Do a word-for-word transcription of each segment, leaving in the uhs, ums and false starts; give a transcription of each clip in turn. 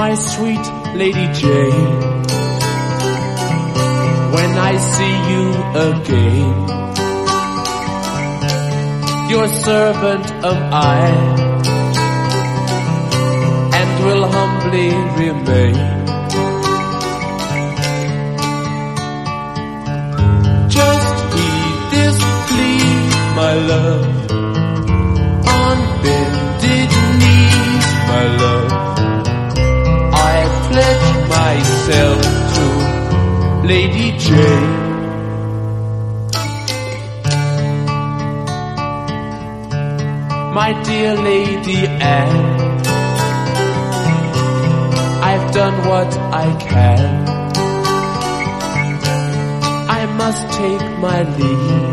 my sweet Lady Jane, when I see you again, your servant am I, and will humbly remain. Just heed this plea, my love, on bended knees, my love, I pledge myself to Lady Jane. My dear Lady Anne, I've done what I can. I must take my leave,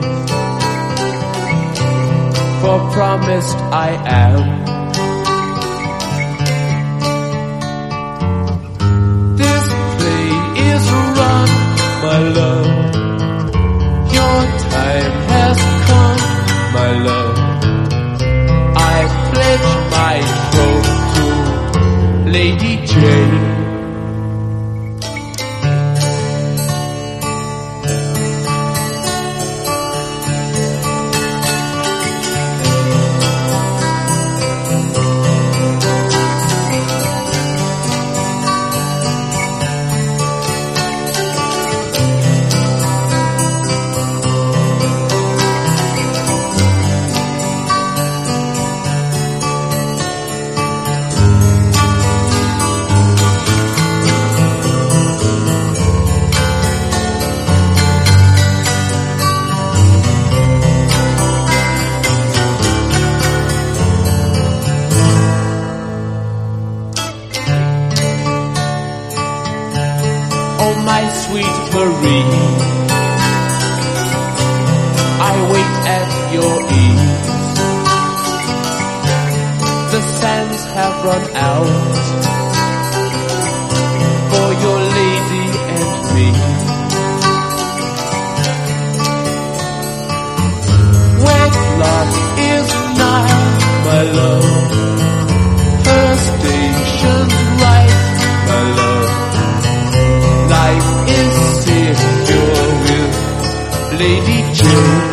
for promised I am. This play is run, my love, your time has come, my love. I pledge my troth to Lady Jane. Oh, my sweet Marie, I wait at your ease. The sands have run out for your lady and me. Wedlock is nigh, my love, her station's right, my love. Life is secure with Lady Jane.